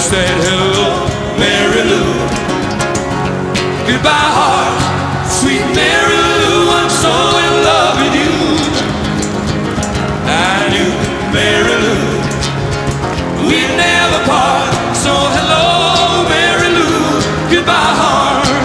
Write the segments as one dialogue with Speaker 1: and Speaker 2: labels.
Speaker 1: said hello, Mary Lou. Goodbye, heart, sweet Mary Lou. I'm so in love with you. I knew Mary Lou, we'd never part. So hello, Mary Lou. Goodbye, heart.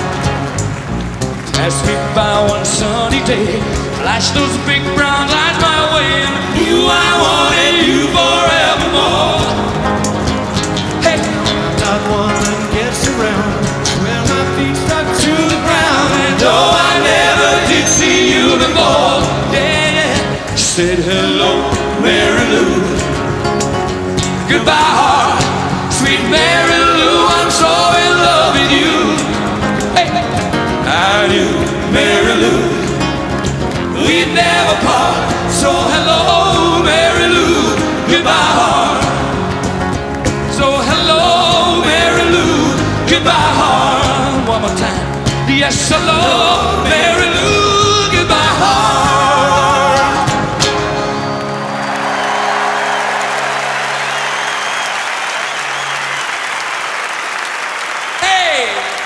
Speaker 1: Passed me by one sunny day, flashed those big brown lights my way, and knew I wanted you forevermore. Hey, not one that gets around when my feet stuck to the ground, and though I never did see you before, yeah, yeah. She said hello, Mary Lou. Goodbye, heart, sweet Mary Lou. I'm so in love with you. Hey, I knew Mary Lou, we'd never part. So hello, Mary Lou. Goodbye, heart. So hello, Mary Lou. Goodbye, heart. One more time. Yes, hello, Mary Lou. Goodbye, heart. Hey!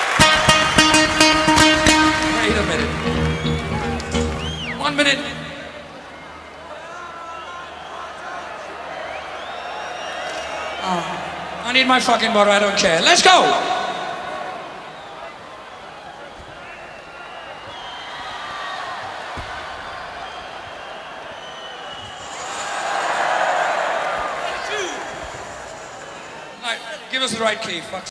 Speaker 1: Wait a minute. 1 minute. I need my fucking water, I don't care. Let's go! All right, give us the right key, fuck.